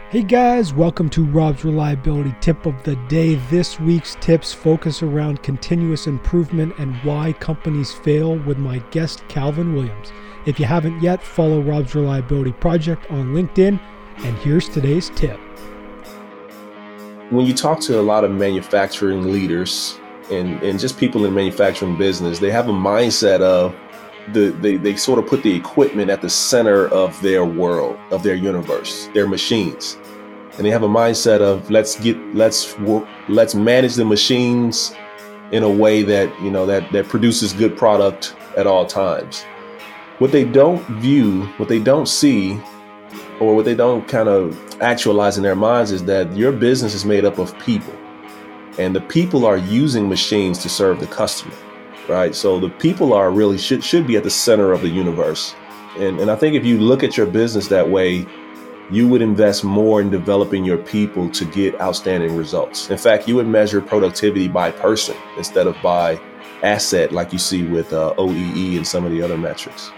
Hey guys, welcome to Rob's Reliability Tip of the Day. This week's tips focus around continuous improvement and why companies fail with my guest Calvin Williams. If you haven't yet, follow Rob's Reliability Project on LinkedIn, and here's today's tip. When you talk to a lot of manufacturing leaders and just people in the manufacturing business, they have a mindset of they sort of put the equipment at the center of their world, of their universe, their machines. And they have a mindset of let's manage the machines in a way that, that produces good product at all times. What they don't view, what they don't see, or what they don't kind of actualize in their minds is that your business is made up of people. And the people are using machines to serve the customer. Right. So the people are really should be at the center of the universe. And I think if you look at your business that way, you would invest more in developing your people to get outstanding results. In fact, you would measure productivity by person instead of by asset, like you see with OEE and some of the other metrics.